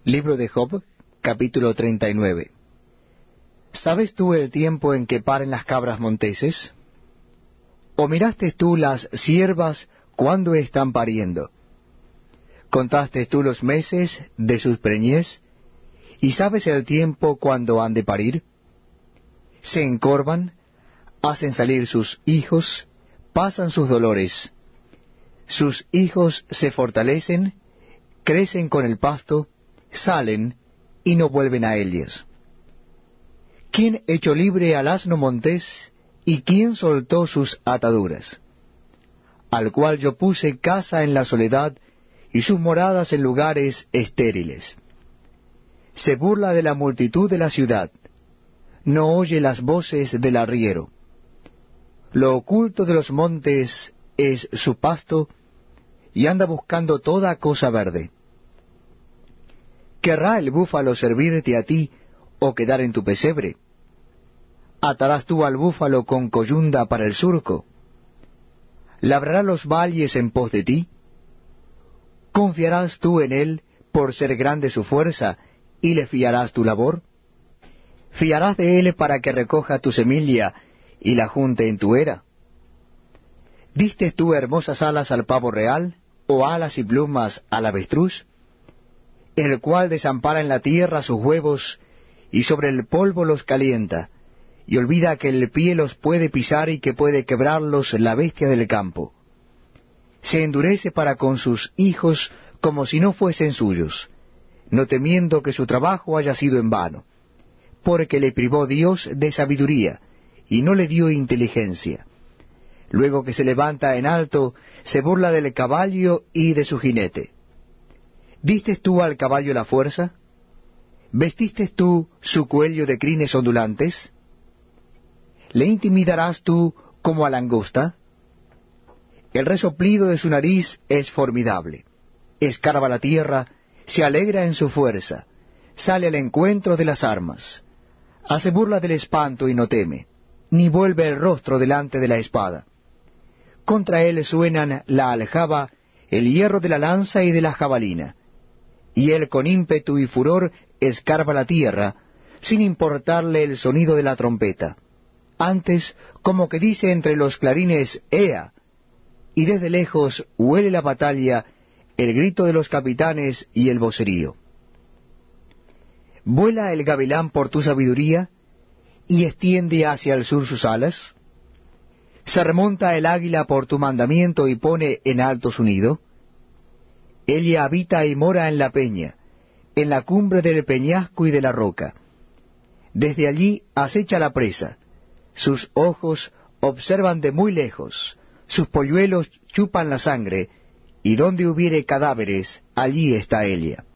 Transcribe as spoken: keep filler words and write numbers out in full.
Libro de Job, capítulo treinta y nueve. ¿Sabes tú el tiempo en que paren las cabras monteses? ¿O miraste tú las ciervas cuándo están pariendo? ¿Contaste tú los meses de sus preñez? ¿Y sabes el tiempo cuando han de parir? Se encorvan, hacen salir sus hijos, pasan sus dolores. Sus hijos se fortalecen, crecen con el pasto, salen y no vuelven a ellos. ¿Quién echó libre al asno montés y quién soltó sus ataduras? Al cual yo puse casa en la soledad y sus moradas en lugares estériles. Se burla de la multitud de la ciudad, no oye las voces del arriero. Lo oculto de los montes es su pasto, y anda buscando toda cosa verde. ¿Querrá el búfalo servirte a ti, o quedar en tu pesebre? ¿Atarás tú al búfalo con coyunda para el surco? ¿Labrará los valles en pos de ti? ¿Confiarás tú en él por ser grande su fuerza, y le fiarás tu labor? ¿Fiarás de él para que recoja tu semilla, y la junte en tu era? ¿Diste tú hermosas alas al pavo real, o alas y plumas al avestruz? El cual desampara en la tierra sus huevos, y sobre el polvo los calienta, y olvida que el pie los puede pisar y que puede quebrarlos la bestia del campo. Se endurece para con sus hijos como si no fuesen suyos, no temiendo que su trabajo haya sido en vano, porque le privó Dios de sabiduría, y no le dio inteligencia. Luego que se levanta en alto, se burla del caballo y de su jinete. ¿Diste tú al caballo la fuerza? ¿Vestiste tú su cuello de crines ondulantes? ¿Le intimidarás tú como a langosta? El resoplido de su nariz es formidable. Escarba la tierra, se alegra en su fuerza, sale al encuentro de las armas. Hace burla del espanto y no teme, ni vuelve el rostro delante de la espada. Contra él suenan la aljaba, el hierro de la lanza y de la jabalina. Y él con ímpetu y furor escarba la tierra, sin importarle el sonido de la trompeta. Antes, como que dice entre los clarines, ¡Ea! Y desde lejos huele la batalla, el grito de los capitanes y el vocerío. ¿Vuela el gavilán por tu sabiduría, y extiende hacia el sur sus alas? ¿Se remonta el águila por tu mandamiento y pone en alto su nido? Ella habita y mora en la peña, en la cumbre del peñasco y de la roca. Desde allí acecha la presa. Sus ojos observan de muy lejos, sus polluelos chupan la sangre, y donde hubiere cadáveres, allí está ella.